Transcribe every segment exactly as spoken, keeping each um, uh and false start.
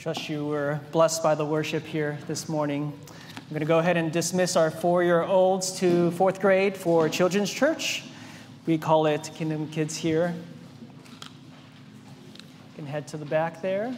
Trust you were blessed by the worship here this morning. I'm going to go ahead and dismiss our four-year-olds to fourth grade for Children's Church. We call it Kingdom Kids here. You can head to the back there.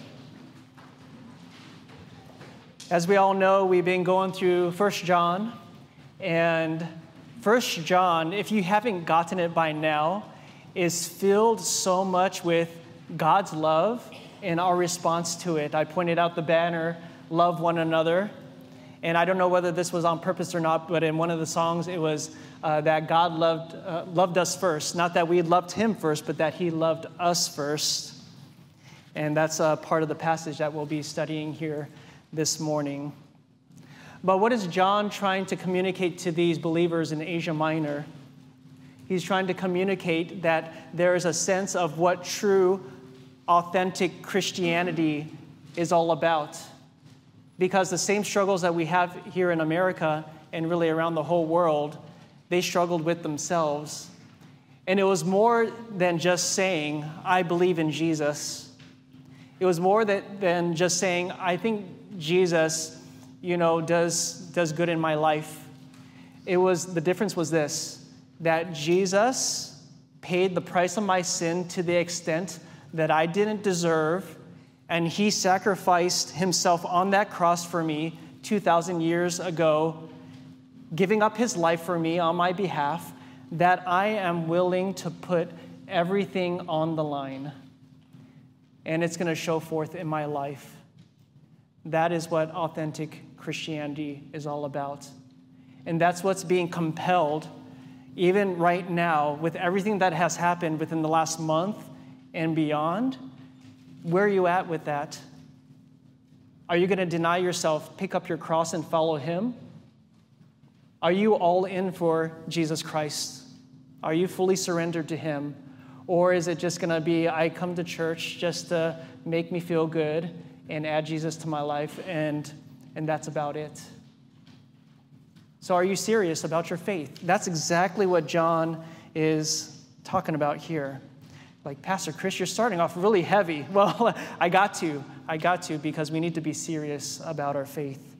As we all know, we've been going through First John. And First John, if you haven't gotten it by now, is filled so much with God's love and our response to it. I pointed out the banner, love one another. And I don't know whether this was on purpose or not, but in one of the songs, it was uh, that God loved, uh, loved us first. Not that we loved him first, but that he loved us first. And that's a part of the passage that we'll be studying here this morning. But what is John trying to communicate to these believers in Asia Minor? He's trying to communicate that there is a sense of what true authentic Christianity is all about. Because the same struggles that we have here in America and really around the whole world, they struggled with themselves. And it was more than just saying, I believe in Jesus. It was more that, than just saying, I think Jesus, you know, does, does good in my life. It was, the difference was this, that Jesus paid the price of my sin to the extent that I didn't deserve, and he sacrificed himself on that cross for me two thousand years ago, giving up his life for me on my behalf, that I am willing to put everything on the line. And it's going to show forth in my life. That is what authentic Christianity is all about. And that's what's being compelled, even right now, with everything that has happened within the last month and beyond. Where are you at with that? Are you going to deny yourself, pick up your cross, and follow him? Are you all in for Jesus Christ? Are you fully surrendered to him? Or is it just going to be, I come to church just to make me feel good and add Jesus to my life, and, and that's about it? So are you serious about your faith? That's exactly what John is talking about here. Like, Pastor Chris, you're starting off really heavy. Well, I got to. I got to because we need to be serious about our faith.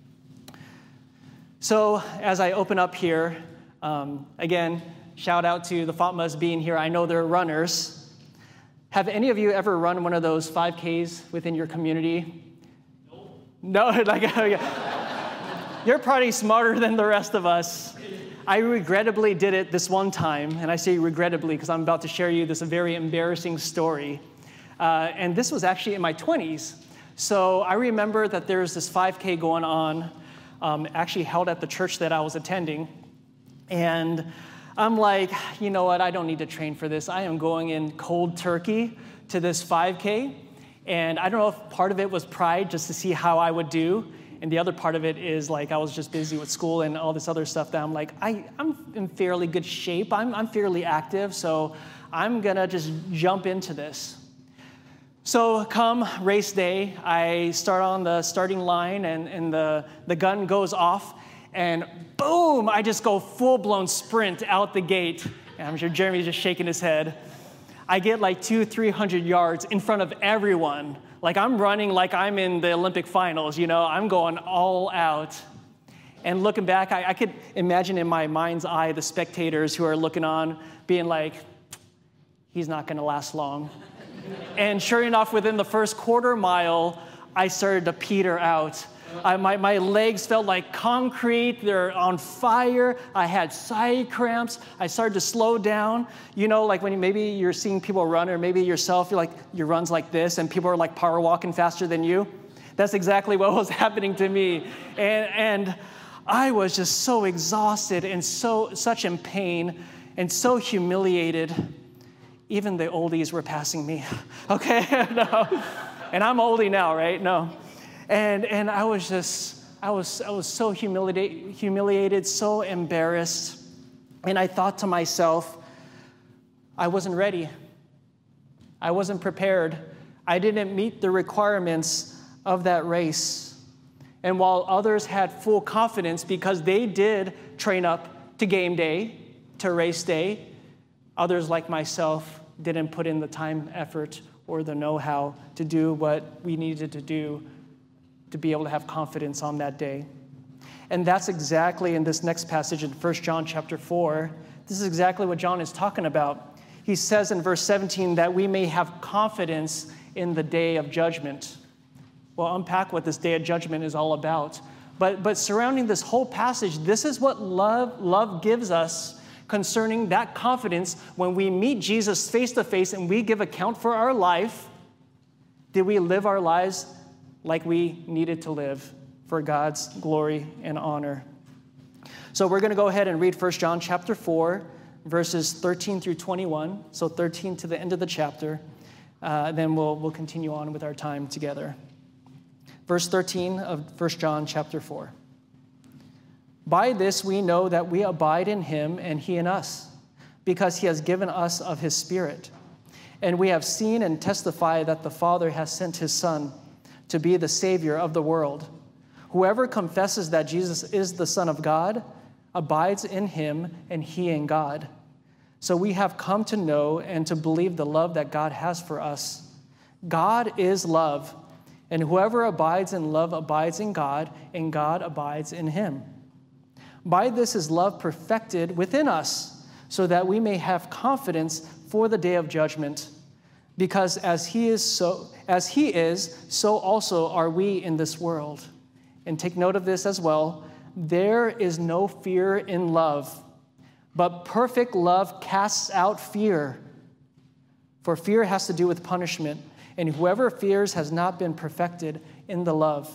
So as I open up here, um, again, shout out to the Fatmas being here. I know they're runners. Have any of you ever run one of those five Ks within your community? No. No, like, you're probably smarter than the rest of us. I regrettably did it this one time, and I say regrettably because I'm about to share you this very embarrassing story. Uh, and this was actually in my twenties. So I remember that there was this five K going on, um, actually held at the church that I was attending. And I'm like, you know what, I don't need to train for this. I am going in cold turkey to this five K. And I don't know if part of it was pride just to see how I would do. And the other part of it is, like, I was just busy with school and all this other stuff that I'm like, I, I'm in fairly good shape. I'm, I'm fairly active, so I'm going to just jump into this. So come race day, I start on the starting line, and, and the, the gun goes off, and boom, I just go full-blown sprint out the gate. And I'm sure Jeremy's just shaking his head. I get like two, three hundred yards in front of everyone. Like, I'm running like I'm in the Olympic finals, you know. I'm going all out. And looking back, I, I could imagine in my mind's eye the spectators who are looking on being like, he's not going to last long. And sure enough, within the first quarter mile, I started to peter out. I, my, my legs felt like concrete. They're on fire. I had side cramps. I started to slow down. You know, like when you, maybe you're seeing people run, or maybe yourself, you're like, your run's like this, and people are like power walking faster than you. That's exactly what was happening to me. And, and I was just so exhausted and so such in pain and so humiliated. Even the oldies were passing me. Okay? No. And I'm oldie now, right? No. And and I was just, I was I was so humiliated, humiliated, so embarrassed. And I thought to myself, I wasn't ready. I wasn't prepared. I didn't meet the requirements of that race. And while others had full confidence because they did train up to game day, to race day, others like myself didn't put in the time, effort, or the know-how to do what we needed to do to be able to have confidence on that day. And that's exactly in this next passage in First John chapter four. This is exactly what John is talking about. He says in verse seventeen that we may have confidence in the day of judgment. We'll unpack what this day of judgment is all about. But, but surrounding this whole passage, this is what love, love gives us concerning that confidence when we meet Jesus face to face and we give account for our life. Did we live our lives like we needed to live for God's glory and honor? So we're going to go ahead and read First John chapter four, verses thirteen through twenty-one. So thirteen to the end of the chapter. Uh, then we'll, we'll continue on with our time together. Verse thirteen of First John chapter four. By this we know that we abide in him and he in us, because he has given us of his Spirit. And we have seen and testify that the Father has sent his Son to be the Savior of the world. Whoever confesses that Jesus is the Son of God abides in him and he in God. So we have come to know and to believe the love that God has for us. God is love, and whoever abides in love abides in God, and God abides in him. By this is love perfected within us, so that we may have confidence for the day of judgment. Because as he is, so as he is, so also are we in this world. And take note of this as well. There is no fear in love, but perfect love casts out fear. For fear has to do with punishment, and whoever fears has not been perfected in the love.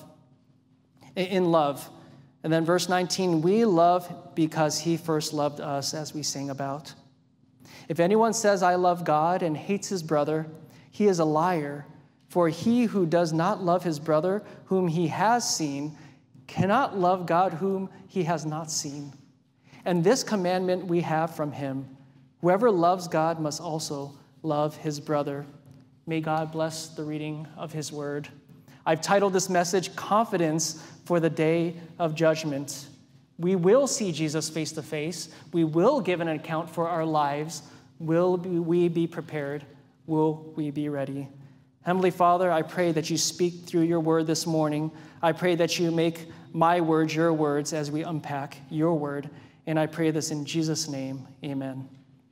In love. And then verse nineteen, we love because he first loved us, as we sing about. If anyone says, I love God, and hates his brother, he is a liar. For he who does not love his brother, whom he has seen, cannot love God whom he has not seen. And this commandment we have from him: whoever loves God must also love his brother. May God bless the reading of his word. I've titled this message, Confidence for the Day of Judgment. We will see Jesus face to face. We will give an account for our lives. Will we be prepared? Will we be ready? Heavenly Father, I pray that you speak through your word this morning. I pray that you make my words your words as we unpack your word. And I pray this in Jesus' name, amen.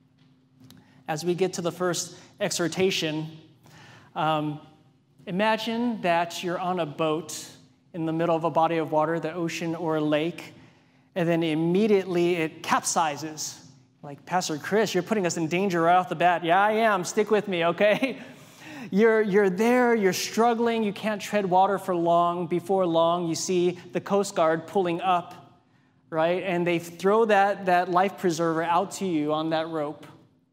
As we get to the first exhortation, um, imagine that you're on a boat in the middle of a body of water, the ocean or a lake, and then immediately it capsizes. Like, Pastor Chris, you're putting us in danger right off the bat. Yeah, I am. Stick with me, okay? You're, you're there, you're struggling, you can't tread water for long. Before long, you see the Coast Guard pulling up, right? And they throw that, that life preserver out to you on that rope.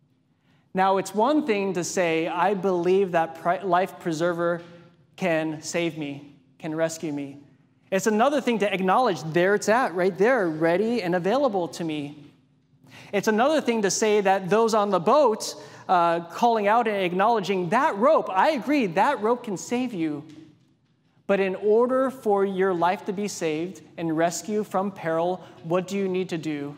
Now, it's one thing to say, I believe that life preserver can save me, can rescue me. It's another thing to acknowledge there it's at, right there, ready and available to me. It's another thing to say that those on the boat uh, calling out and acknowledging that rope, I agree, that rope can save you. But in order for your life to be saved and rescue from peril, what do you need to do?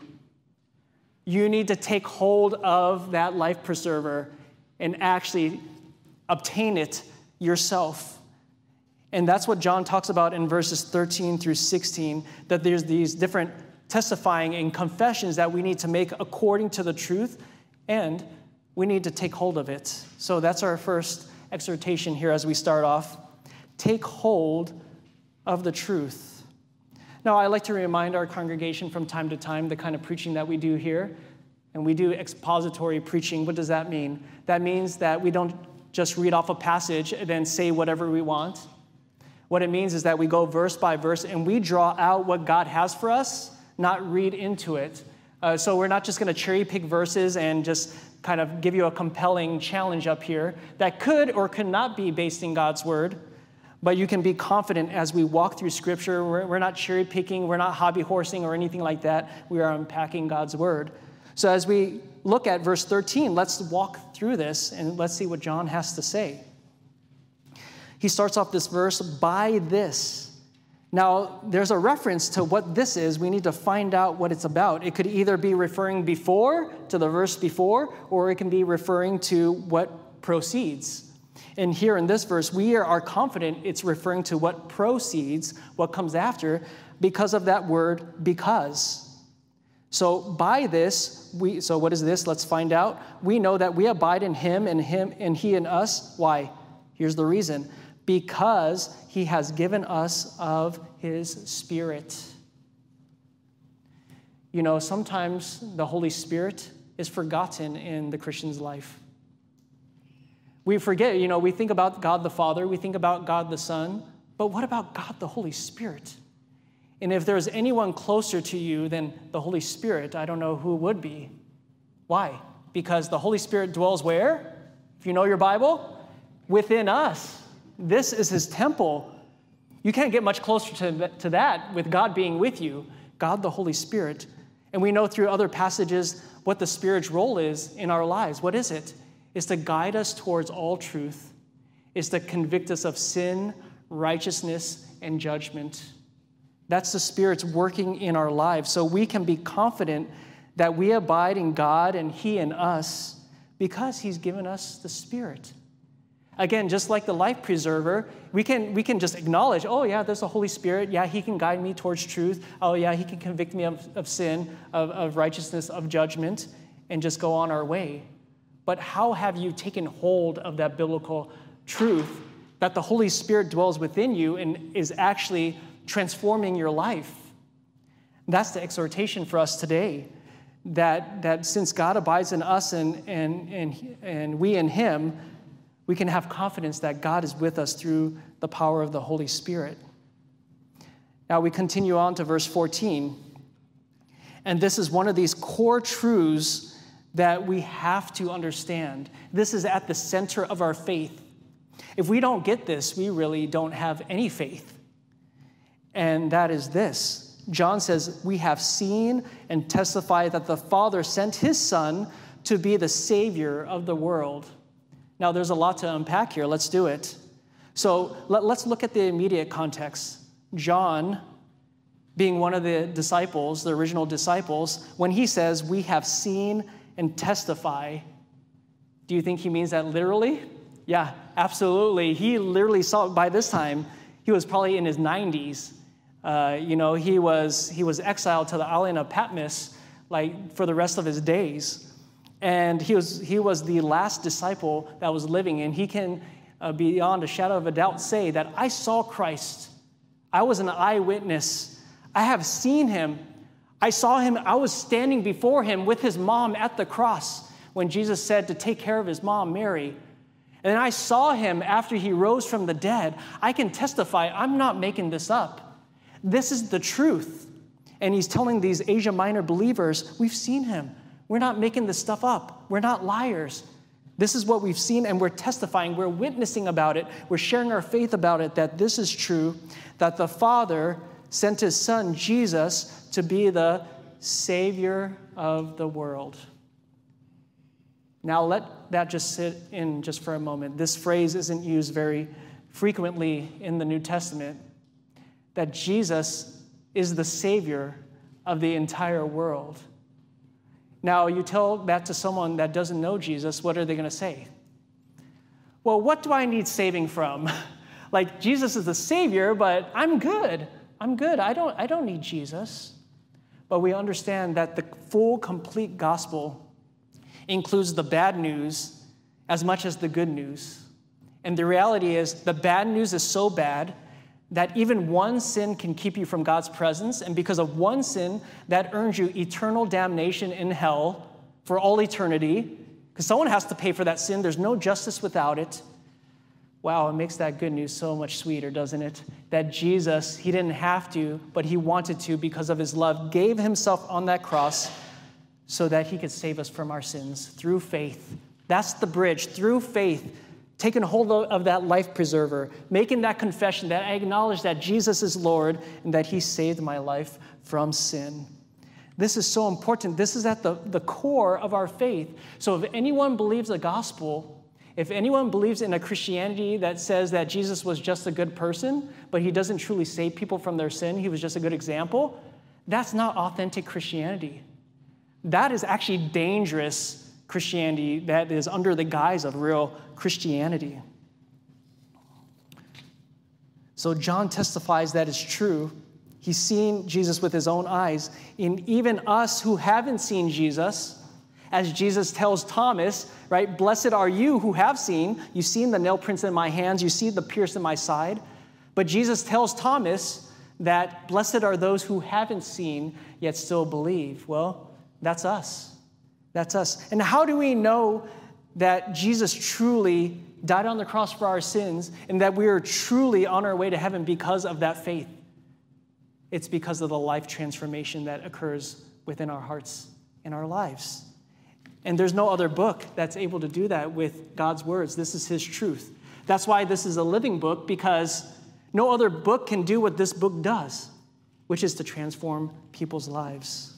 You need to take hold of that life preserver and actually obtain it yourself. And that's what John talks about in verses thirteen through sixteen, that there's these different testifying and confessions that we need to make according to the truth, and we need to take hold of it. So that's our first exhortation here as we start off. Take hold of the truth. Now, I like to remind our congregation from time to time the kind of preaching that we do here, and we do expository preaching. What does that mean? That means that we don't just read off a passage and then say whatever we want. What it means is that we go verse by verse and we draw out what God has for us, not read into it. Uh, so we're not just going to cherry pick verses and just kind of give you a compelling challenge up here that could or could not be based in God's word. But you can be confident as we walk through Scripture. We're, we're not cherry picking, we're not hobby horsing or anything like that. We are unpacking God's word. So as we look at verse thirteen, let's walk through this and let's see what John has to say. He starts off this verse, by this. Now, there's a reference to what this is. We need to find out what it's about. It could either be referring before, to the verse before, or it can be referring to what proceeds. And here in this verse, we are confident it's referring to what proceeds, what comes after, because of that word, because. So by this, we, so what is this? Let's find out. We know that we abide in him and him and he in us. Why? Here's the reason. Because he has given us of his Spirit. You know, sometimes the Holy Spirit is forgotten in the Christian's life. We forget, you know, we think about God the Father, we think about God the Son, but what about God the Holy Spirit? And if there's anyone closer to you than the Holy Spirit, I don't know who would be. Why? Because the Holy Spirit dwells where? If you know your Bible, within us. This is his temple. You can't get much closer to, to that with God being with you, God the Holy Spirit. And we know through other passages what the Spirit's role is in our lives. What is it? It's to guide us towards all truth. It's to convict us of sin, righteousness, and judgment. That's the Spirit's working in our lives. So we can be confident that we abide in God and he in us because he's given us the Spirit. Again, just like the life preserver, we can, we can just acknowledge, oh yeah, there's the Holy Spirit. Yeah, he can guide me towards truth. Oh yeah, he can convict me of, of sin, of, of righteousness, of judgment, and just go on our way. But how have you taken hold of that biblical truth that the Holy Spirit dwells within you and is actually transforming your life? That's the exhortation for us today, that, that since God abides in us and, and, and, and we in him, we can have confidence that God is with us through the power of the Holy Spirit. Now we continue on to verse fourteen. And this is one of these core truths that we have to understand. This is at the center of our faith. If we don't get this, we really don't have any faith. And that is this. John says, we have seen and testified that the Father sent his Son to be the Savior of the world. Now, there's a lot to unpack here. Let's do it. So let, let's look at the immediate context. John, being one of the disciples, the original disciples, when he says, we have seen and testify, do you think he means that literally? Yeah, absolutely. He literally saw, by this time, he was probably in his nineties. Uh, you know, he was, he was exiled to the island of Patmos, like, for the rest of his days. And he was, he was the last disciple that was living, and he can, uh, beyond a shadow of a doubt, say that I saw Christ. I was an eyewitness. I have seen him. I saw him. I was standing before him with his mom at the cross when Jesus said to take care of his mom, Mary. And I saw him after he rose from the dead. I can testify, I'm not making this up. This is the truth. And he's telling these Asia Minor believers, we've seen him. We're not making this stuff up. We're not liars. This is what we've seen, and we're testifying. We're witnessing about it. We're sharing our faith about it, that this is true, that the Father sent his Son, Jesus, to be the Savior of the world. Now, let that just sit in just for a moment. This phrase isn't used very frequently in the New Testament, that Jesus is the Savior of the entire world. Now, you tell that to someone that doesn't know Jesus, what are they going to say? Well, what do I need saving from? Like, Jesus is the Savior, but I'm good. I'm good. I don't, I don't need Jesus. But we understand that the full, complete gospel includes the bad news as much as the good news. And the reality is, the bad news is so bad that even one sin can keep you from God's presence, and because of one sin, that earns you eternal damnation in hell for all eternity, because someone has to pay for that sin. There's no justice without it. Wow, it makes that good news so much sweeter, doesn't it? That Jesus, he didn't have to, but he wanted to because of his love, gave himself on that cross so that he could save us from our sins through faith. That's the bridge, through faith. Taking hold of that life preserver, making that confession that I acknowledge that Jesus is Lord and that he saved my life from sin. This is so important. This is at the, the core of our faith. So if anyone believes the gospel, if anyone believes in a Christianity that says that Jesus was just a good person, but he doesn't truly save people from their sin, he was just a good example, that's not authentic Christianity. That is actually dangerous Christianity that is under the guise of real Christianity. So John testifies that it's true. He's seen Jesus with his own eyes. And even us who haven't seen Jesus, as Jesus tells Thomas, right, blessed are you who have seen. You've seen the nail prints in my hands. You see the pierce in my side. But Jesus tells Thomas that blessed are those who haven't seen yet still believe. Well, that's us. That's us. And how do we know that Jesus truly died on the cross for our sins and that we are truly on our way to heaven because of that faith? It's because of the life transformation that occurs within our hearts and our lives. And there's no other book that's able to do that with God's words. This is his truth. That's why this is a living book, because no other book can do what this book does, which is to transform people's lives.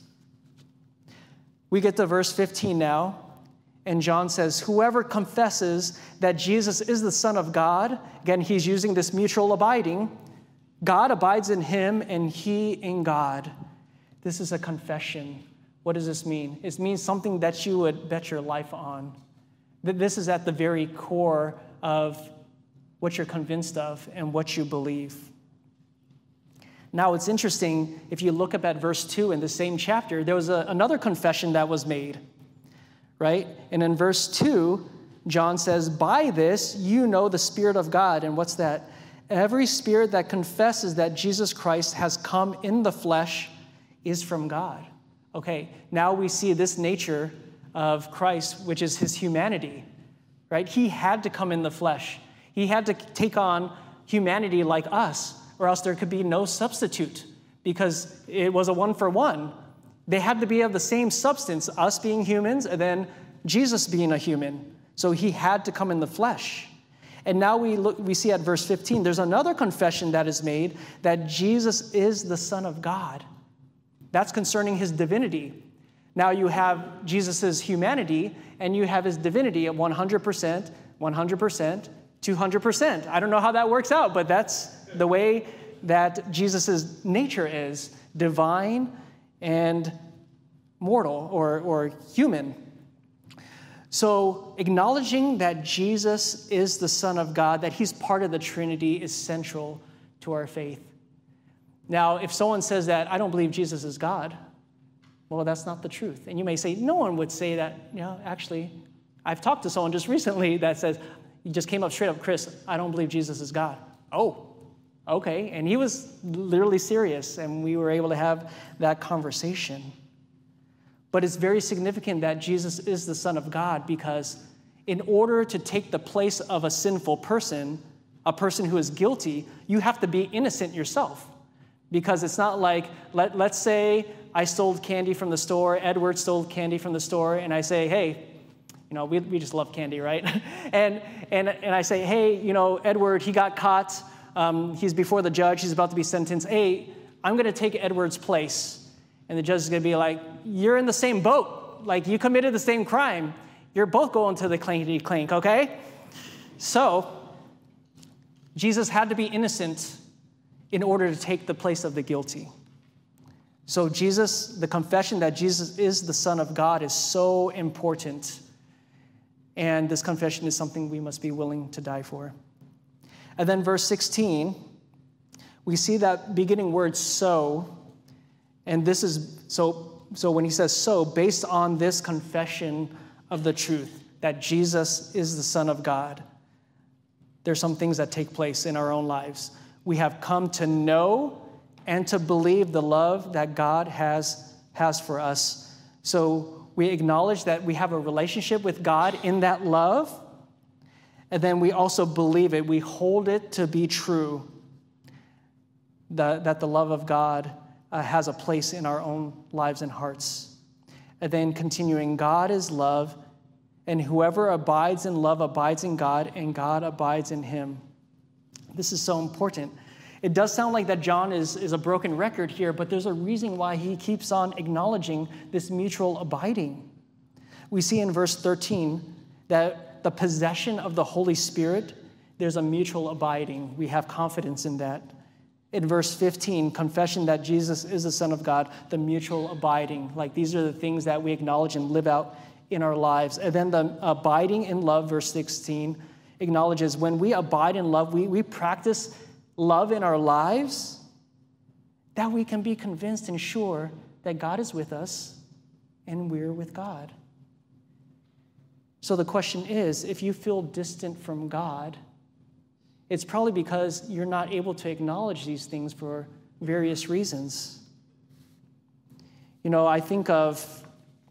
We get to verse fifteen now, and John says, whoever confesses that Jesus is the Son of God, again, he's using this mutual abiding, God abides in him and he in God. This is a confession. What does this mean? It means something that you would bet your life on. That this is at the very core of what you're convinced of and what you believe. Now, it's interesting, if you look up at verse two in the same chapter, there was a, another confession that was made, right? And in verse two, John says, by this you know the Spirit of God. And what's that? Every spirit that confesses that Jesus Christ has come in the flesh is from God. Okay, now we see this nature of Christ, which is his humanity, right? He had to come in the flesh. He had to take on humanity like us, or else there could be no substitute, because it was a one for one. They had to be of the same substance, us being humans, and then Jesus being a human. So he had to come in the flesh. And now we look, we see at verse fifteen, there's another confession that is made that Jesus is the Son of God. That's concerning his divinity. Now you have Jesus' humanity, and you have his divinity at one hundred percent, one hundred percent, two hundred percent. I don't know how that works out, but that's the way that Jesus' nature is, divine and mortal or, or human. So acknowledging that Jesus is the Son of God, that he's part of the Trinity, is central to our faith. Now, if someone says that, I don't believe Jesus is God, well, that's not the truth. And you may say, no one would say that. You know, actually, I've talked to someone just recently that says, he just came up straight up, Chris, I don't believe Jesus is God. Oh, okay. And he was literally serious, and we were able to have that conversation. But it's very significant that Jesus is the Son of God, because in order to take the place of a sinful person, a person who is guilty, you have to be innocent yourself. Because it's not like, let, let's say I stole candy from the store, Edward stole candy from the store, and I say, hey, you know, we, we just love candy, right? and, and, and I say, hey, you know, Edward, he got caught. Um, he's before the judge. He's about to be sentenced. Hey, I'm going to take Edward's place. And the judge is going to be like, you're in the same boat. Like, you committed the same crime. You're both going to the clankety clink, okay? So Jesus had to be innocent in order to take the place of the guilty. So Jesus, the confession that Jesus is the Son of God is so important. And this confession is something we must be willing to die for. And then verse sixteen, we see that beginning word so. And this is, so, so when he says so, based on this confession of the truth, that Jesus is the Son of God, there's some things that take place in our own lives. We have come to know and to believe the love that God has, has for us. So we acknowledge that we have a relationship with God in that love, and then we also believe it. We hold it to be true, that, that the love of God uh, has a place in our own lives and hearts. And then continuing, God is love, and whoever abides in love abides in God, and God abides in him. This is so important. It does sound like that John is, is a broken record here, but there's a reason why he keeps on acknowledging this mutual abiding. We see in verse thirteen that the possession of the Holy Spirit, there's a mutual abiding. We have confidence in that. In verse fifteen, confession that Jesus is the Son of God, the mutual abiding. Like, these are the things that we acknowledge and live out in our lives. And then the abiding in love, verse sixteen, acknowledges when we abide in love, we, we practice love in our lives, that we can be convinced and sure that God is with us and we're with God. So the question is, if you feel distant from God, it's probably because you're not able to acknowledge these things for various reasons. You know, I think of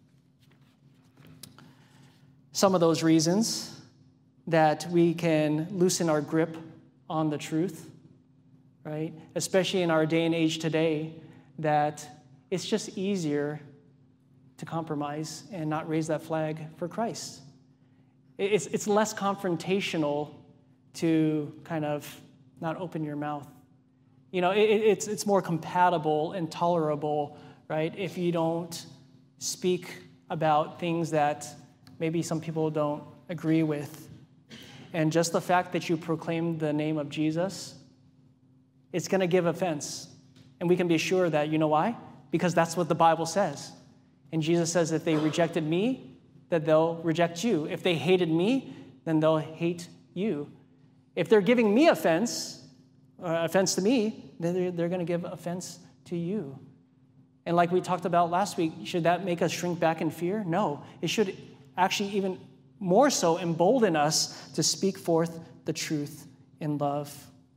some of those reasons that we can loosen our grip on the truth, right? Especially in our day and age today, that it's just easier to compromise and not raise that flag for Christ. It's, it's less confrontational to kind of not open your mouth. You know, it, it's, it's more compatible and tolerable, right, if you don't speak about things that maybe some people don't agree with. And just the fact that you proclaim the name of Jesus, it's going to give offense. And we can be sure that, you know why? Because that's what the Bible says. And Jesus says if they rejected me, that they'll reject you. If they hated me, then they'll hate you. If they're giving me offense, uh, offense to me, then they're, they're going to give offense to you. And like we talked about last week, should that make us shrink back in fear? No. It should actually even more so embolden us to speak forth the truth in love.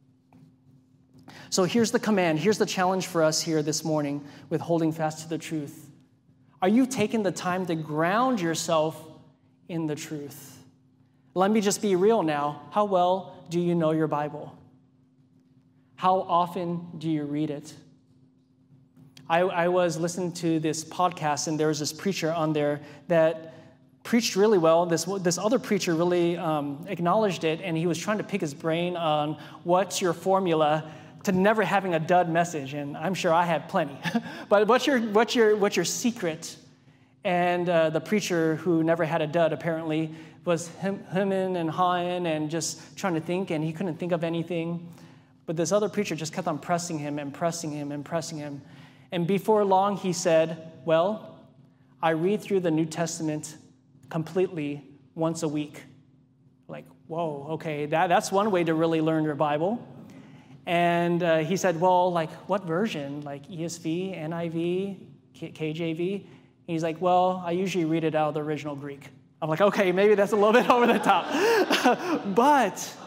So here's the command. Here's the challenge for us here this morning with holding fast to the truth. Are you taking the time to ground yourself in the truth? Let me just be real now. How well do you know your Bible? How often do you read it? I, I was listening to this podcast, and there was this preacher on there that preached really well. This, this other preacher really um, acknowledged it, and he was trying to pick his brain on what's your formula to never having a dud message, and I'm sure I have plenty. But what's your what's your what's your secret? And uh, the preacher who never had a dud apparently was him, hemming and hawing and just trying to think, and he couldn't think of anything. But this other preacher just kept on pressing him and pressing him and pressing him. And before long, he said, "Well, I read through the New Testament completely once a week." Like, whoa, okay, that, that's one way to really learn your Bible. And uh, he said, well, like, what version? Like E S V, N I V, K J V? And he's like, well, I usually read it out of the original Greek. I'm like, okay, maybe that's a little bit over the top. but,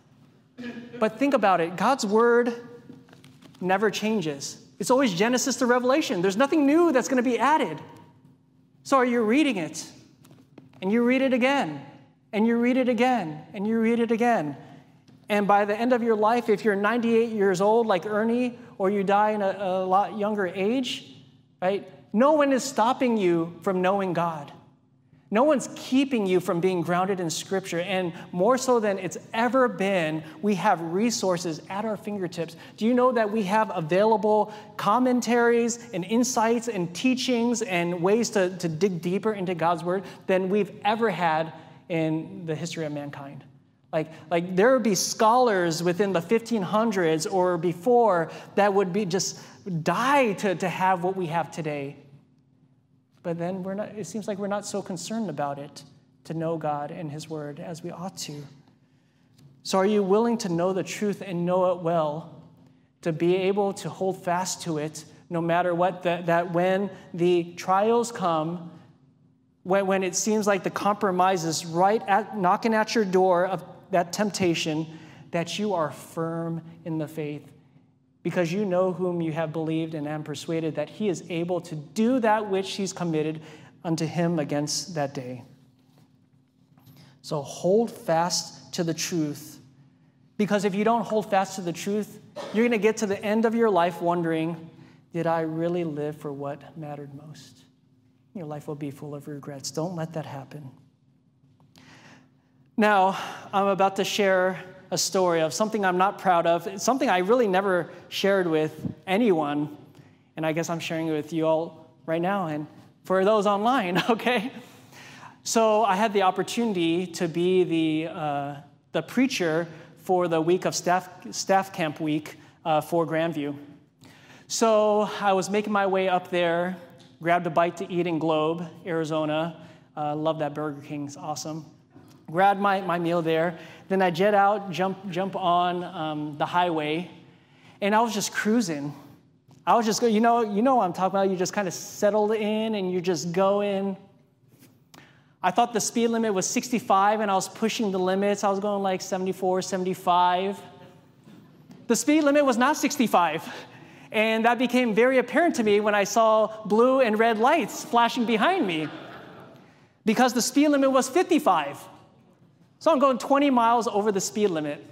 but think about it. God's word never changes. It's always Genesis to Revelation. There's nothing new that's going to be added. So are you reading it? And you read it again, and you read it again, and you read it again. And by the end of your life, if you're ninety-eight years old like Ernie, or you die in a, a lot younger age, right? No one is stopping you from knowing God. No one's keeping you from being grounded in Scripture. And more so than it's ever been, we have resources at our fingertips. Do you know that we have available commentaries and insights and teachings and ways to, to dig deeper into God's Word than we've ever had in the history of mankind? Like, like there would be scholars within the fifteen hundreds or before that would be just die to, to have what we have today. But then we're not, it seems like we're not so concerned about it, to know God and His Word as we ought to. So are you willing to know the truth and know it well, to be able to hold fast to it no matter what, that, that when the trials come, when, when it seems like the compromise is right at knocking at your door of that temptation, that you are firm in the faith because you know whom you have believed and am persuaded that He is able to do that which He's committed unto Him against that day. So hold fast to the truth, because if you don't hold fast to the truth, you're going to get to the end of your life wondering, did I really live for what mattered most? Your life will be full of regrets. Don't let that happen. Now, I'm about to share a story of something I'm not proud of. It's something I really never shared with anyone, and I guess I'm sharing it with you all right now and for those online, okay? So I had the opportunity to be the uh, the preacher for the week of staff, staff camp week uh, for Grandview. So I was making my way up there, grabbed a bite to eat in Globe, Arizona. Uh, love that Burger King, it's awesome. Grabbed my, my meal there. Then I jet out, jump, jump on um, the highway, and I was just cruising. I was just going, you know, you know what I'm talking about. You just kind of settled in, and you're just going. I thought the speed limit was sixty-five, and I was pushing the limits. I was going like seventy-four, seventy-five. The speed limit was not sixty-five, and that became very apparent to me when I saw blue and red lights flashing behind me, because the speed limit was fifty-five. So I'm going twenty miles over the speed limit.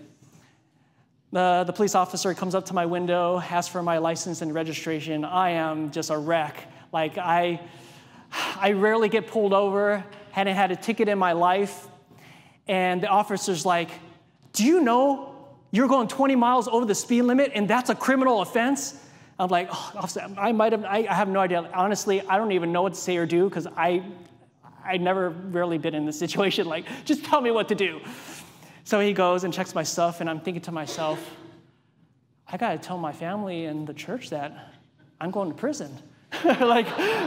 The, the police officer comes up to my window, asks for my license and registration. I am just a wreck. Like, I, I rarely get pulled over, hadn't had a ticket in my life. And the officer's like, do you know you're going twenty miles over the speed limit and that's a criminal offense? I'm like, oh, officer, I might have, I, I have no idea. Honestly, I don't even know what to say or do because I, I never really been in this situation. Like, just tell me what to do. So he goes and checks my stuff, and I'm thinking to myself, I got to tell my family and the church that I'm going to prison. Like,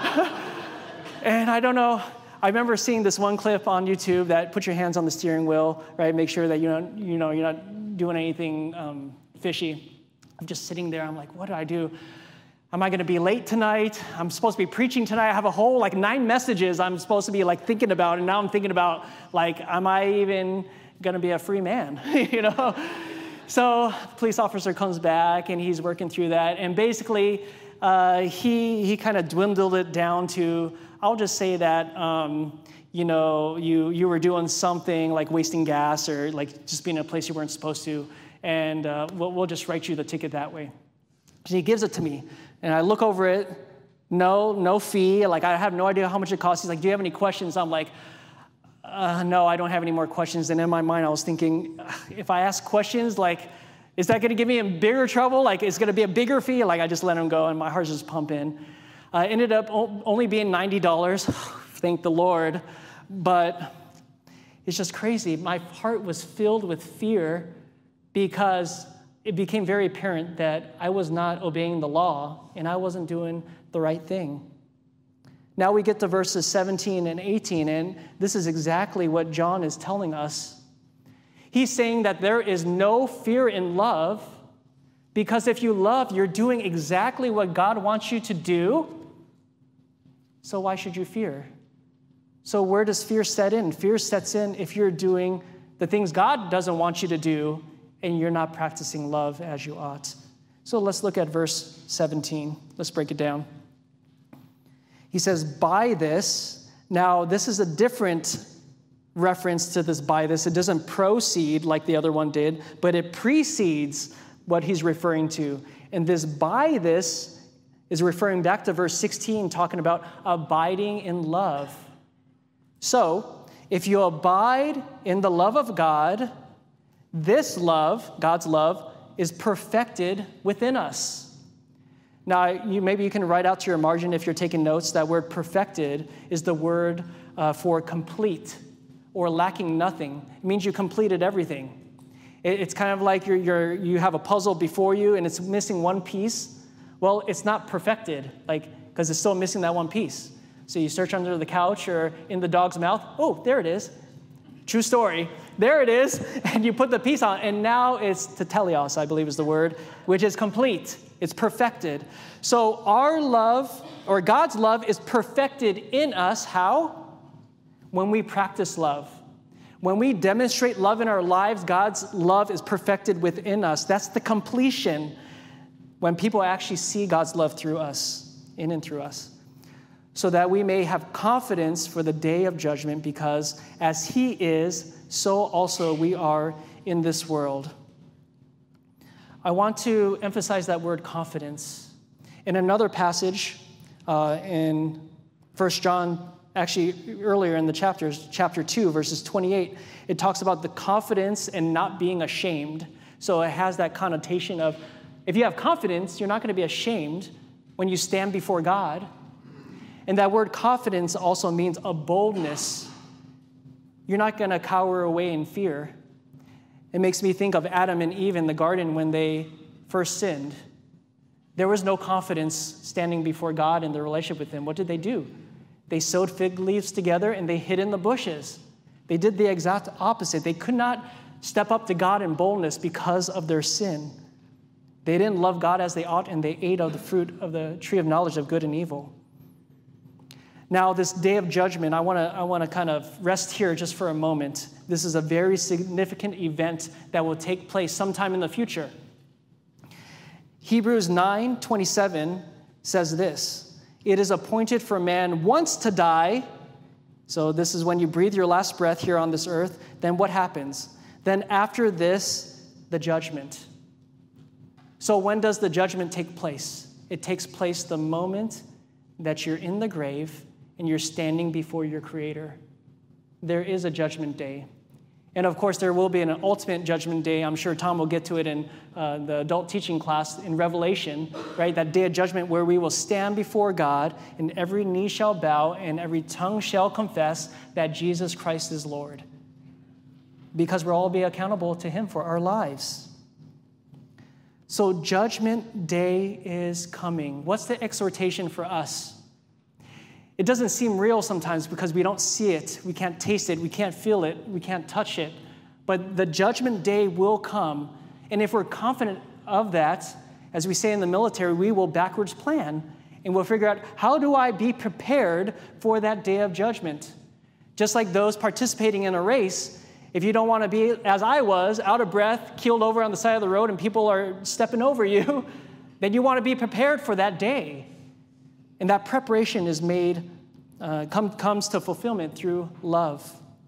and I don't know. I remember seeing this one clip on YouTube that put your hands on the steering wheel, right? Make sure that you're not, you know, you're not doing anything um, fishy. I'm just sitting there. I'm like, what do I do? Am I going to be late tonight? I'm supposed to be preaching tonight. I have a whole like nine messages I'm supposed to be like thinking about, and now I'm thinking about like, am I even going to be a free man? You know? So the police officer comes back, and he's working through that, and basically uh, he he kind of dwindled it down to, I'll just say that um, you know you you were doing something like wasting gas or like just being in a place you weren't supposed to, and uh, we'll, we'll just write you the ticket that way. So he gives it to me, and I look over it. No, no fee. Like, I have no idea how much it costs. He's like, do you have any questions? I'm like, uh, no, I don't have any more questions. And in my mind, I was thinking, if I ask questions, like, is that going to get me in bigger trouble? Like, is it going to be a bigger fee? Like, I just let him go, and my heart's just pumping. Uh, ended up o- only being ninety dollars. Thank the Lord. But it's just crazy. My heart was filled with fear because it became very apparent that I was not obeying the law and I wasn't doing the right thing. Now we get to verses seventeen and eighteen, and this is exactly what John is telling us. He's saying that there is no fear in love, because if you love, you're doing exactly what God wants you to do. So why should you fear? So where does fear set in? Fear sets in if you're doing the things God doesn't want you to do and you're not practicing love as you ought. So let's look at verse seventeen. Let's break it down. He says, by this. Now, this is a different reference to this by this. It doesn't proceed like the other one did, but it precedes what he's referring to. And this by this is referring back to verse sixteen, talking about abiding in love. So, if you abide in the love of God, this love, God's love, is perfected within us. Now, you, maybe you can write out to your margin if you're taking notes, that word perfected is the word uh, for complete or lacking nothing. It means you completed everything. It, it's kind of like you're, you're, you have a puzzle before you and it's missing one piece. Well, it's not perfected, like, because it's still missing that one piece. So you search under the couch or in the dog's mouth. Oh, there it is. True story. There it is. And you put the piece on, and now it's tetelios, I believe is the word, which is complete. It's perfected. So our love, or God's love, is perfected in us. How? When we practice love. When we demonstrate love in our lives, God's love is perfected within us. That's the completion. When people actually see God's love through us, in and through us. So that we may have confidence for the day of judgment, because as he is, so also we are in this world. I want to emphasize that word confidence. In another passage uh, in First John, actually earlier in the chapters, chapter two, verses twenty-eight, it talks about the confidence and not being ashamed. So it has that connotation of, if you have confidence, you're not going to be ashamed when you stand before God. And that word confidence also means a boldness. You're not going to cower away in fear. It makes me think of Adam and Eve in the garden when they first sinned. There was no confidence standing before God in their relationship with him. What did they do? They sewed fig leaves together and they hid in the bushes. They did the exact opposite. They could not step up to God in boldness because of their sin. They didn't love God as they ought, and they ate of the fruit of the tree of knowledge of good and evil. Now, this day of judgment, I want to I want to kind of rest here just for a moment. This is a very significant event that will take place sometime in the future. Hebrews nine twenty-seven says this: "It is appointed for man once to die." So this is when you breathe your last breath here on this earth. Then what happens? Then after this, the judgment. So when does the judgment take place? It takes place the moment that you're in the grave and you're standing before your Creator. There is a judgment day. And of course, there will be an ultimate judgment day. I'm sure Tom will get to it in uh, the adult teaching class in Revelation, right? That day of judgment where we will stand before God and every knee shall bow and every tongue shall confess that Jesus Christ is Lord. Because we'll all be accountable to Him for our lives. So judgment day is coming. What's the exhortation for us? It doesn't seem real sometimes because we don't see it. We can't taste it. We can't feel it. We can't touch it. But the judgment day will come. And if we're confident of that, as we say in the military, we will backwards plan. And we'll figure out, how do I be prepared for that day of judgment? Just like those participating in a race, if you don't want to be, as I was, out of breath, keeled over on the side of the road and people are stepping over you, then you want to be prepared for that day. And that preparation is made, uh, come, comes to fulfillment through love.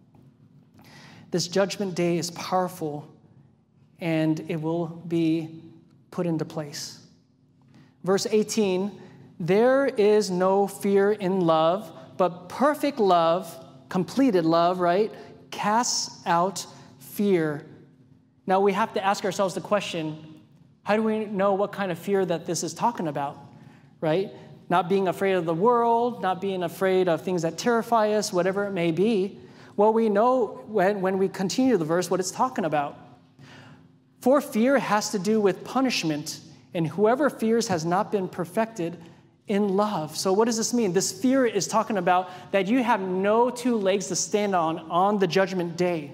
This judgment day is powerful, and it will be put into place. Verse eighteen, "There is no fear in love, but perfect love," completed love, right, "casts out fear." Now we have to ask ourselves the question, how do we know what kind of fear that this is talking about, right? Not being afraid of the world, not being afraid of things that terrify us, whatever it may be. Well, we know when, when we continue the verse what it's talking about. For fear has to do with punishment, and whoever fears has not been perfected in love. So what does this mean? This fear is talking about that you have no two legs to stand on on the judgment day.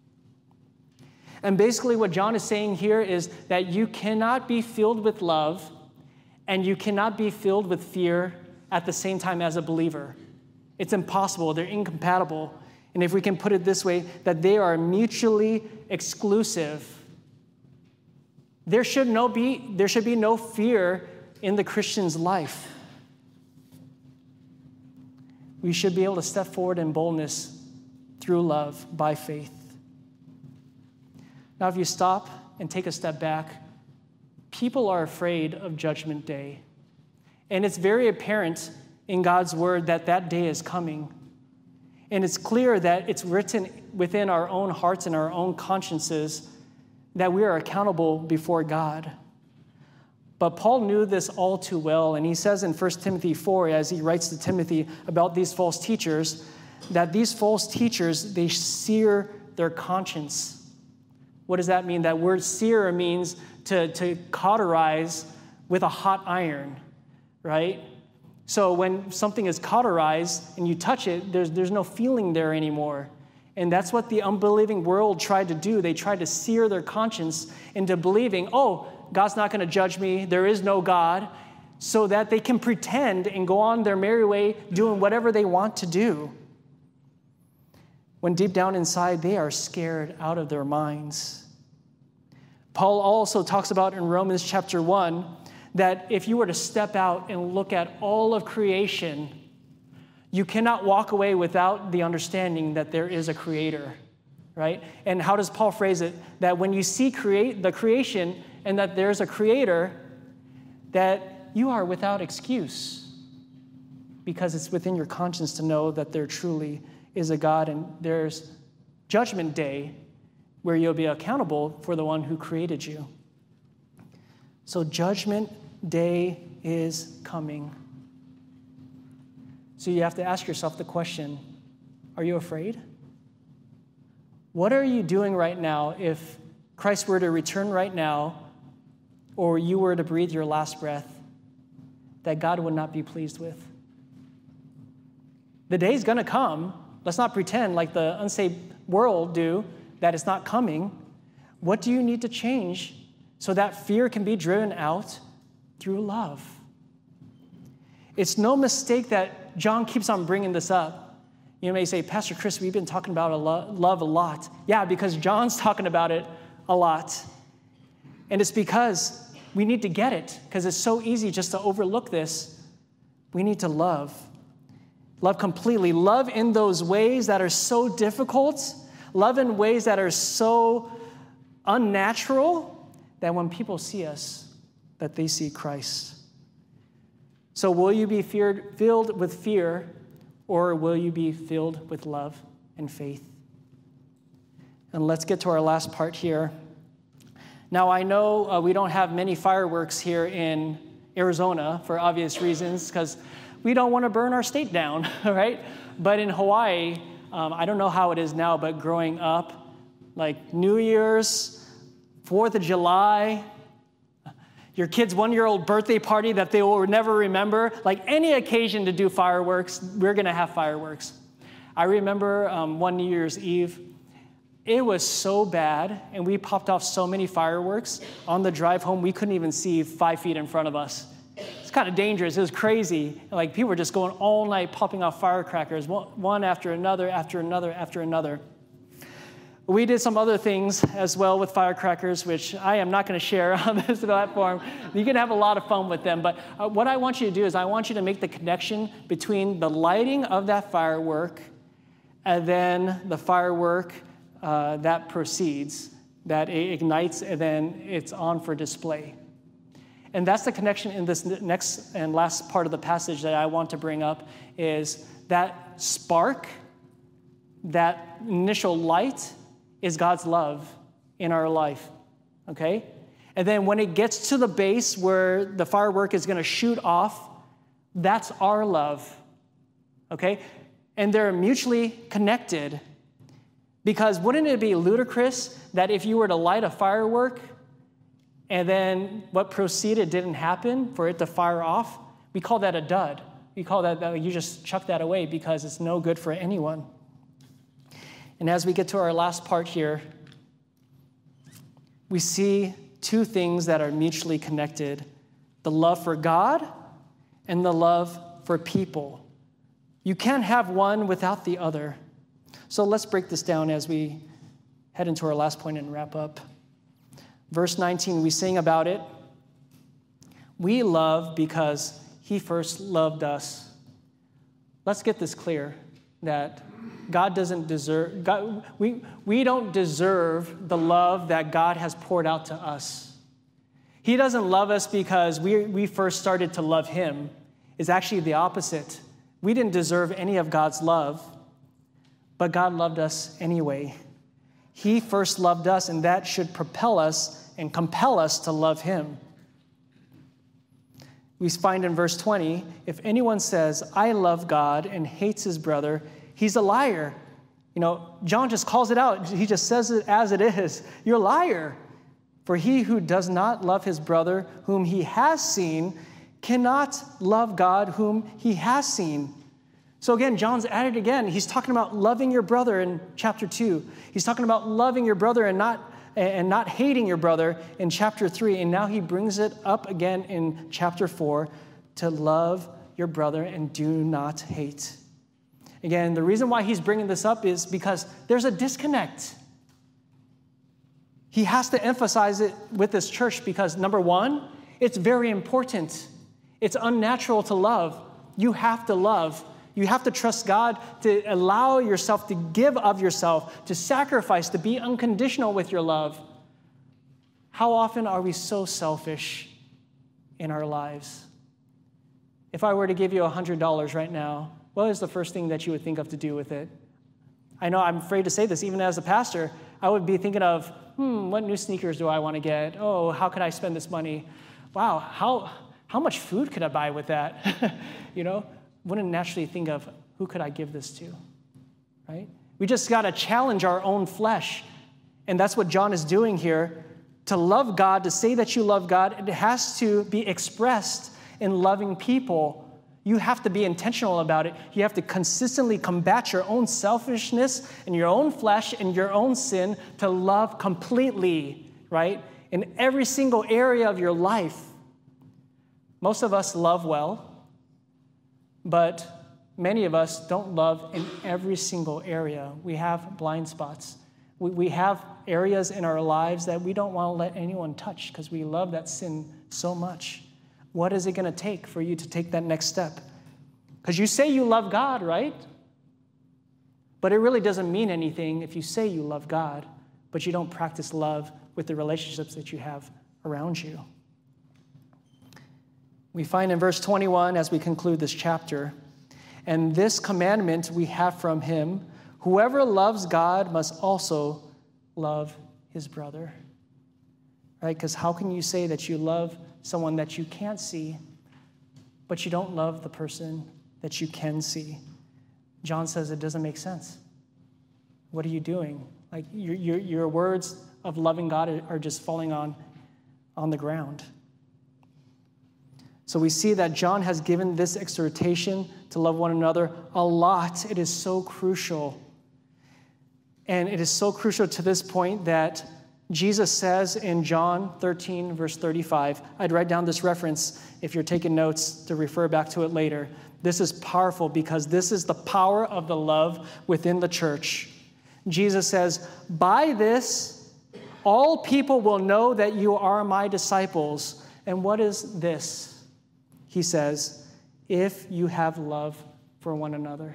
And basically what John is saying here is that you cannot be filled with love and you cannot be filled with fear at the same time as a believer. It's impossible. They're incompatible. And if we can put it this way, that they are mutually exclusive. There should no be, there should be no fear in the Christian's life. We should be able to step forward in boldness through love by faith. Now, if you stop and take a step back, people are afraid of Judgment Day. And it's very apparent in God's word that that day is coming. And it's clear that it's written within our own hearts and our own consciences that we are accountable before God. But Paul knew this all too well, and he says in First Timothy four, as he writes to Timothy about these false teachers, that these false teachers, they sear their conscience. What does that mean? That word sear means to, to cauterize with a hot iron, right? So when something is cauterized and you touch it, there's, there's no feeling there anymore. And that's what the unbelieving world tried to do. They tried to sear their conscience into believing, oh, God's not going to judge me. There is no God. So that they can pretend and go on their merry way doing whatever they want to do. When deep down inside, they are scared out of their minds. Paul also talks about in Romans chapter one that if you were to step out and look at all of creation, you cannot walk away without the understanding that there is a creator, right? And how does Paul phrase it? That when you see create the creation and that there's a creator, that you are without excuse because it's within your conscience to know that there truly is a God, and there's judgment day where you'll be accountable for the one who created you. So judgment day is coming. So you have to ask yourself the question, are you afraid? What are you doing right now if Christ were to return right now, or you were to breathe your last breath, that God would not be pleased with? The day's going to come. Let's not pretend like the unsaved world do that it's not coming. What do you need to change so that fear can be driven out through love? It's no mistake that John keeps on bringing this up. You may say, Pastor Chris, we've been talking about a lo- love a lot. Yeah, because John's talking about it a lot. And it's because we need to get it, because it's so easy just to overlook this. We need to love. Love completely. Love in those ways that are so difficult. Love in ways that are so unnatural that when people see us, that they see Christ. So will you be feared, filled with fear, or will you be filled with love and faith? And let's get to our last part here. Now, I know uh, we don't have many fireworks here in Arizona for obvious reasons, because we don't want to burn our state down, right? But in Hawaii, um, I don't know how it is now, but growing up, like New Year's, Fourth of July, your kid's one-year-old birthday party that they will never remember, like any occasion to do fireworks, we're going to have fireworks. I remember um, one New Year's Eve, it was so bad, and we popped off so many fireworks. On the drive home, we couldn't even see five feet in front of us. It's kind of dangerous. It was crazy. Like, people were just going all night popping off firecrackers, one after another, after another, after another. We did some other things as well with firecrackers, which I am not going to share on this platform. You can have a lot of fun with them, but uh, what I want you to do is I want you to make the connection between the lighting of that firework and then the firework uh, that proceeds, that it ignites, and then it's on for display. And that's the connection in this next and last part of the passage that I want to bring up, is that spark, that initial light, is God's love in our life, okay? And then when it gets to the base where the firework is going to shoot off, that's our love, okay? And they're mutually connected, because wouldn't it be ludicrous that if you were to light a firework and then what proceeded didn't happen for it to fire off? We call that a dud. We call that, that you just chuck that away because it's no good for anyone. And as we get to our last part here, we see two things that are mutually connected: the love for God and the love for people. You can't have one without the other. So let's break this down as we head into our last point and wrap up. Verse nineteen, we sing about it. We love because he first loved us. Let's get this clear, that God doesn't deserve, God, we, we don't deserve the love that God has poured out to us. He doesn't love us because we, we first started to love him. It's actually the opposite. We didn't deserve any of God's love, but God loved us anyway. He first loved us, and that should propel us and compel us to love him. We find in verse twenty, if anyone says, I love God, and hates his brother, he's a liar. You know, John just calls it out. He just says it as it is. You're a liar. For he who does not love his brother whom he has seen cannot love God whom he has seen. So again, John's at it again. He's talking about loving your brother in chapter two. He's talking about loving your brother and not, and not hating your brother in chapter three. And now he brings it up again in chapter four, to love your brother and do not hate. Again, the reason why he's bringing this up is because there's a disconnect. He has to emphasize it with this church because, number one, it's very important. It's unnatural to love. You have to love. You have to trust God to allow yourself to give of yourself, to sacrifice, to be unconditional with your love. How often are we so selfish in our lives? If I were to give you one hundred dollars right now, what is the first thing that you would think of to do with it? I know I'm afraid to say this, even as a pastor, I would be thinking of, hmm, what new sneakers do I want to get? Oh, how could I spend this money? Wow, how how much food could I buy with that? You know, wouldn't naturally think of, who could I give this to, right? We just got to challenge our own flesh. And that's what John is doing here. To love God, to say that you love God, it has to be expressed in loving people. You have to be intentional about it. You have to consistently combat your own selfishness and your own flesh and your own sin to love completely, right? In every single area of your life. Most of us love well, but many of us don't love in every single area. We have blind spots. We, we have areas in our lives that we don't want to let anyone touch because we love that sin so much. What is it going to take for you to take that next step? Because you say you love God, right? But it really doesn't mean anything if you say you love God, but you don't practice love with the relationships that you have around you. We find in verse twenty-one, as we conclude this chapter, and this commandment we have from him, whoever loves God must also love his brother. Right? Because how can you say that you love someone that you can't see, but you don't love the person that you can see? John says it doesn't make sense. What are you doing? Like your, your, your words of loving God are just falling on, on the ground. So we see that John has given this exhortation to love one another a lot. It is so crucial. And it is so crucial to this point that Jesus says in John thirteen, verse thirty-five, I'd write down this reference if you're taking notes to refer back to it later. This is powerful because this is the power of the love within the church. Jesus says, by this, all people will know that you are my disciples. And what is this? He says, if you have love for one another.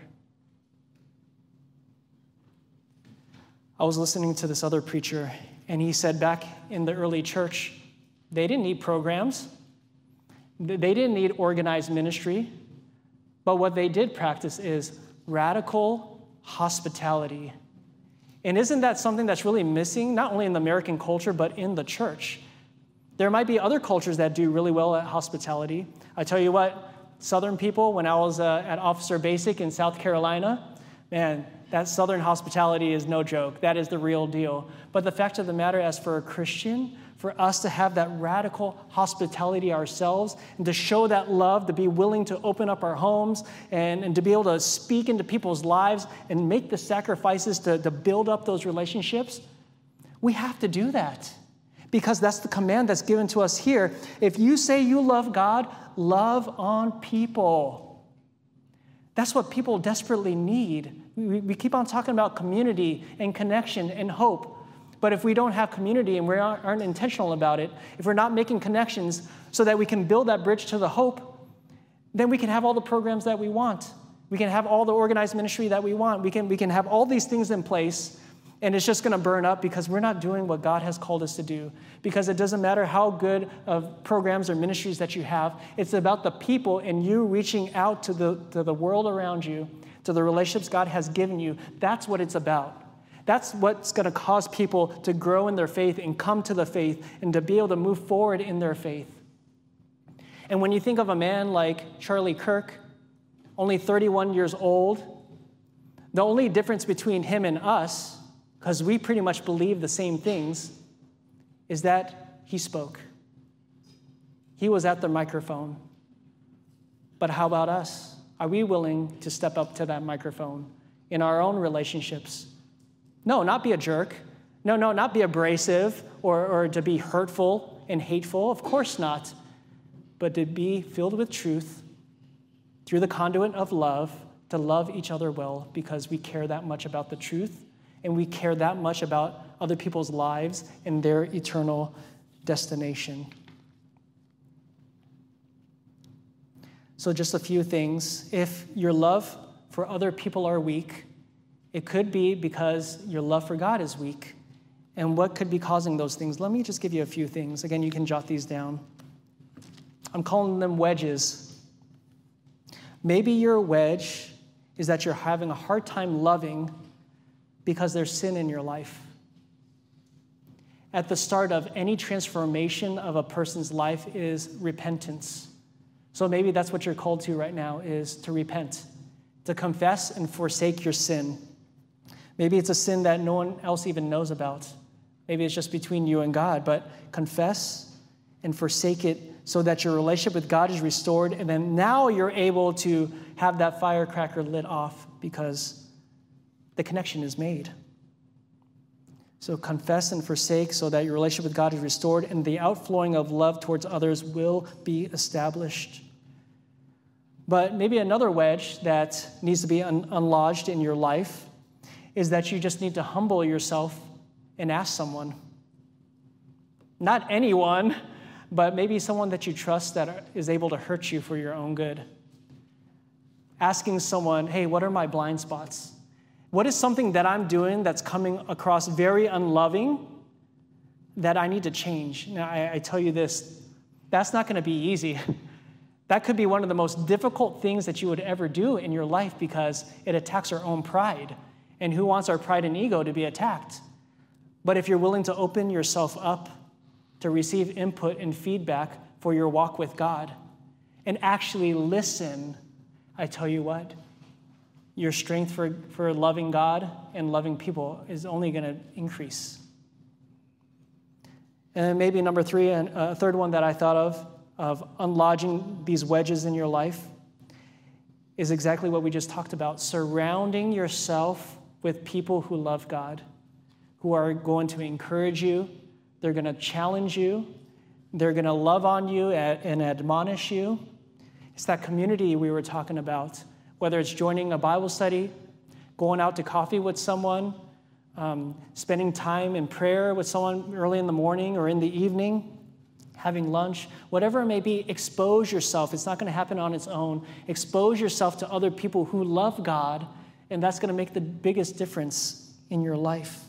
I was listening to this other preacher, and he said back in the early church, they didn't need programs. They didn't need organized ministry. But what they did practice is radical hospitality. And isn't that something that's really missing, not only in the American culture, but in the church? There might be other cultures that do really well at hospitality. I tell you what, Southern people, when I was uh, at Officer Basic in South Carolina, man, that Southern hospitality is no joke. That is the real deal. But the fact of the matter, as for a Christian, for us to have that radical hospitality ourselves and to show that love, to be willing to open up our homes and, and to be able to speak into people's lives and make the sacrifices to, to build up those relationships, we have to do that because that's the command that's given to us here. If you say you love God, love on people. That's what people desperately need. We, we keep on talking about community and connection and hope. But if we don't have community and we aren't, aren't intentional about it, if we're not making connections so that we can build that bridge to the hope, then we can have all the programs that we want. We can have all the organized ministry that we want. We can, we can have all these things in place, and it's just going to burn up because we're not doing what God has called us to do. Because it doesn't matter how good of programs or ministries that you have. It's about the people and you reaching out to the, to the world around you, to the relationships God has given you. That's what it's about. That's what's going to cause people to grow in their faith and come to the faith and to be able to move forward in their faith. And when you think of a man like Charlie Kirk, only thirty-one years old, the only difference between him and us, because we pretty much believe the same things, is that he spoke. He was at the microphone. But how about us? Are we willing to step up to that microphone in our own relationships? No, not be a jerk. No, no, not be abrasive or, or to be hurtful and hateful. Of course not. But to be filled with truth through the conduit of love, to love each other well because we care that much about the truth and we care that much about other people's lives and their eternal destination. So just a few things. If your love for other people are weak, it could be because your love for God is weak. And what could be causing those things? Let me just give you a few things. Again, you can jot these down. I'm calling them wedges. Maybe your wedge is that you're having a hard time loving because there's sin in your life. At the start of any transformation of a person's life is repentance. So maybe that's what you're called to right now, is to repent, to confess and forsake your sin. Maybe it's a sin that no one else even knows about. Maybe it's just between you and God, but confess and forsake it so that your relationship with God is restored, and then now you're able to have that firecracker lit off because the connection is made. So confess and forsake so that your relationship with God is restored and the outflowing of love towards others will be established. But maybe another wedge that needs to be un- unlodged in your life is that you just need to humble yourself and ask someone. Not anyone, but maybe someone that you trust that is able to hurt you for your own good. Asking someone, hey, what are my blind spots? What is something that I'm doing that's coming across very unloving that I need to change? Now, I, I tell you this, that's not going to be easy. That could be one of the most difficult things that you would ever do in your life because it attacks our own pride. And who wants our pride and ego to be attacked? But if you're willing to open yourself up to receive input and feedback for your walk with God and actually listen, I tell you what, your strength for, for loving God and loving people is only going to increase. And then maybe number three, and a third one that I thought of, of unlodging these wedges in your life, is exactly what we just talked about, surrounding yourself with people who love God, who are going to encourage you, they're going to challenge you, they're going to love on you and admonish you. It's that community we were talking about, whether it's joining a Bible study, going out to coffee with someone, um, spending time in prayer with someone early in the morning or in the evening, having lunch, whatever it may be, expose yourself. It's not going to happen on its own. Expose yourself to other people who love God, and that's going to make the biggest difference in your life.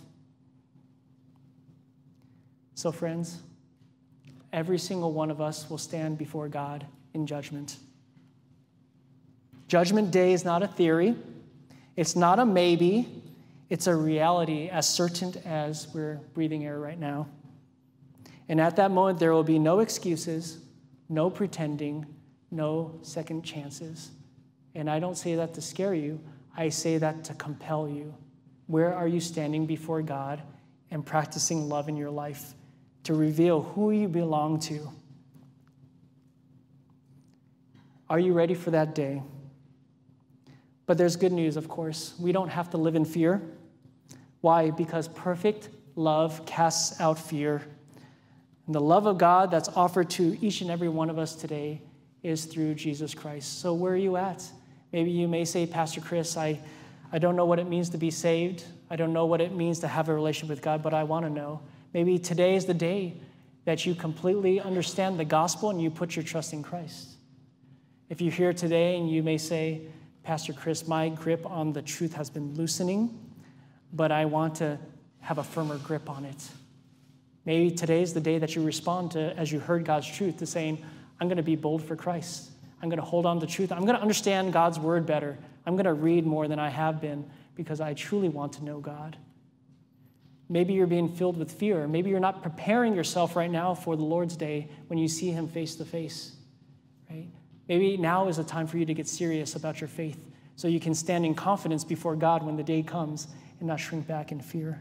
So friends, every single one of us will stand before God in judgment. Judgment Day is not a theory. It's not a maybe. It's a reality as certain as we're breathing air right now. And at that moment, there will be no excuses, no pretending, no second chances. And I don't say that to scare you. I say that to compel you. Where are you standing before God and practicing love in your life to reveal who you belong to? Are you ready for that day? But there's good news, of course. We don't have to live in fear. Why? Because perfect love casts out fear. And the love of God that's offered to each and every one of us today is through Jesus Christ. So where are you at? Maybe you may say, Pastor Chris, I, I don't know what it means to be saved. I don't know what it means to have a relationship with God, but I want to know. Maybe today is the day that you completely understand the gospel and you put your trust in Christ. If you're here today and you may say, Pastor Chris, my grip on the truth has been loosening, but I want to have a firmer grip on it. Maybe today's the day that you respond to, as you heard God's truth, to saying, I'm going to be bold for Christ. I'm going to hold on to truth. I'm going to understand God's word better. I'm going to read more than I have been because I truly want to know God. Maybe you're being filled with fear. Maybe you're not preparing yourself right now for the Lord's day when you see him face to face, right? Maybe now is a time for you to get serious about your faith so you can stand in confidence before God when the day comes and not shrink back in fear.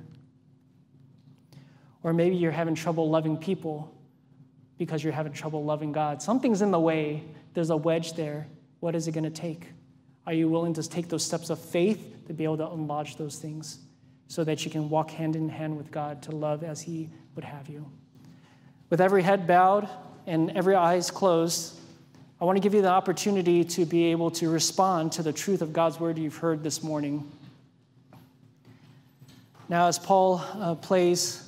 Or maybe you're having trouble loving people because you're having trouble loving God. Something's in the way. There's a wedge there. What is it going to take? Are you willing to take those steps of faith to be able to unlodge those things so that you can walk hand in hand with God to love as he would have you? With every head bowed and every eyes closed, I want to give you the opportunity to be able to respond to the truth of God's word you've heard this morning. Now, as Paul uh, plays,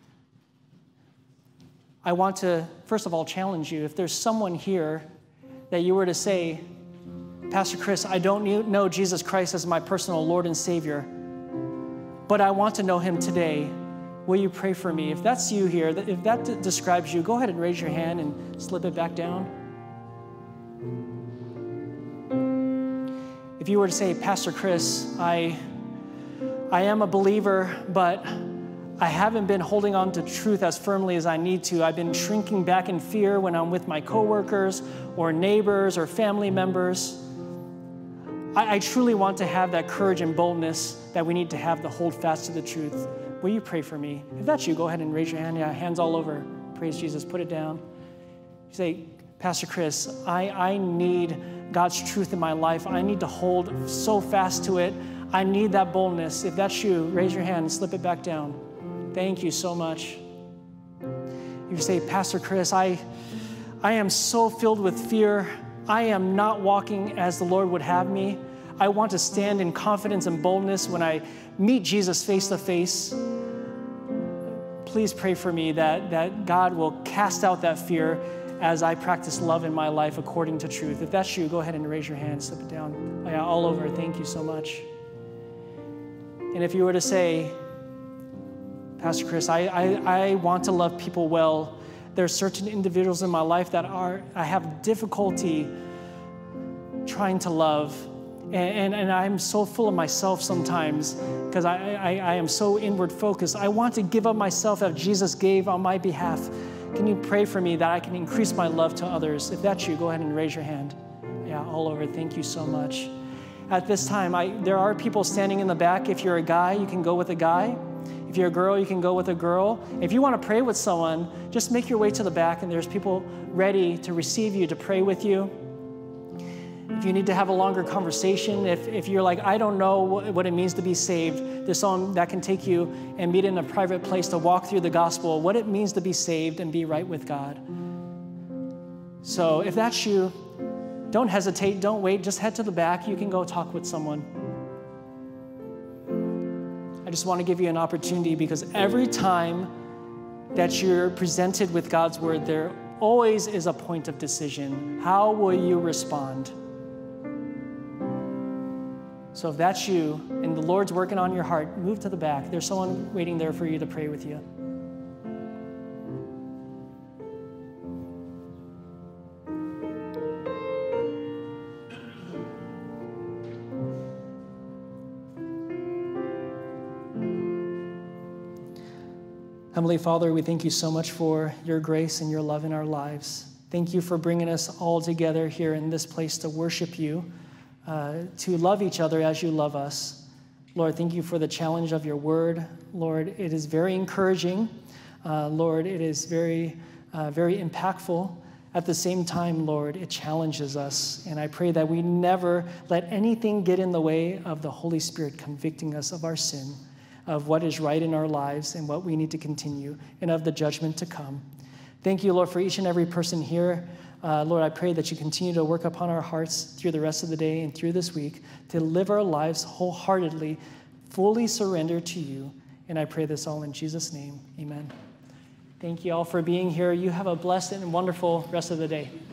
I want to, first of all, challenge you. If there's someone here that you were to say, Pastor Chris, I don't know Jesus Christ as my personal Lord and Savior, but I want to know him today, will you pray for me? If that's you here, if that d- describes you, go ahead and raise your hand and slip it back down. If you were to say, Pastor Chris, I, I am a believer, but I haven't been holding on to truth as firmly as I need to. I've been shrinking back in fear when I'm with my coworkers or neighbors or family members. I, I truly want to have that courage and boldness that we need to have to hold fast to the truth. Will you pray for me? If that's you, go ahead and raise your hand. Yeah, hands all over. Praise Jesus. Put it down. You say, Pastor Chris, I, I need God's truth in my life. I need to hold so fast to it. I need that boldness. If that's you, raise your hand and slip it back down. Thank you so much. You say, Pastor Chris, I, I am so filled with fear. I am not walking as the Lord would have me. I want to stand in confidence and boldness when I meet Jesus face to face. Please pray for me that, that God will cast out that fear as I practice love in my life according to truth. If that's you, go ahead and raise your hand, slip it down. Yeah, all over. Thank you so much. And if you were to say, Pastor Chris, I, I, I want to love people well. There are certain individuals in my life that are I have difficulty trying to love. And, and, and I'm so full of myself sometimes because I, I, I am so inward focused. I want to give up myself that Jesus gave on my behalf. Can you pray for me that I can increase my love to others? If that's you, go ahead and raise your hand. Yeah, all over. Thank you so much. At this time, I, there are people standing in the back. If you're a guy, you can go with a guy. If you're a girl, you can go with a girl. If you want to pray with someone, just make your way to the back, and there's people ready to receive you, to pray with you. If you need to have a longer conversation, if, if you're like, I don't know what, what it means to be saved, there's someone that can take you and meet in a private place to walk through the gospel, what it means to be saved and be right with God. So if that's you, don't hesitate, don't wait, just head to the back. You can go talk with someone. I just want to give you an opportunity because every time that you're presented with God's word, there always is a point of decision. How will you respond? So if that's you and the Lord's working on your heart, move to the back. There's someone waiting there for you to pray with you. Heavenly Father, we thank you so much for your grace and your love in our lives. Thank you for bringing us all together here in this place to worship you, uh, to love each other as you love us. Lord, thank you for the challenge of your word. Lord, it is very encouraging. Uh, Lord, it is very, uh, very impactful. At the same time, Lord, it challenges us. And I pray that we never let anything get in the way of the Holy Spirit convicting us of our sin, of what is right in our lives and what we need to continue, and of the judgment to come. Thank you, Lord, for each and every person here. Uh, Lord, I pray that you continue to work upon our hearts through the rest of the day and through this week to live our lives wholeheartedly, fully surrendered to you. And I pray this all in Jesus' name. Amen. Thank you all for being here. You have a blessed and wonderful rest of the day.